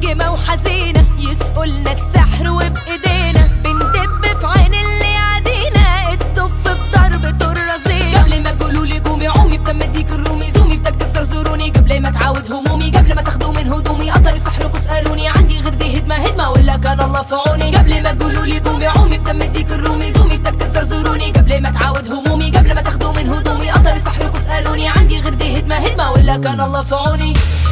مليمة وحزينة، يسقلنا السحر وبإيدينا بندب في عين اللي عادينا، التف بضربة الرزينة. قبل ما تقولولي قومي عومي بدم اديك الرومي زومي، بدك زرزروني قبل ما تعاود همومي، قبل ما تاخدوا من هدومي قطر يسحرك واسألوني عندي غير دي هدمة ولا كان الله في عوني. قبل ما تقولولي قومي عومي بدم اديك الرومي زومي، بدك زرزروني قبل ما تعاود همومي، قبل ما تاخدوا من هدومي قطر يسحرك واسألوني عندي غير دي هدمة ولا كان الله في عوني.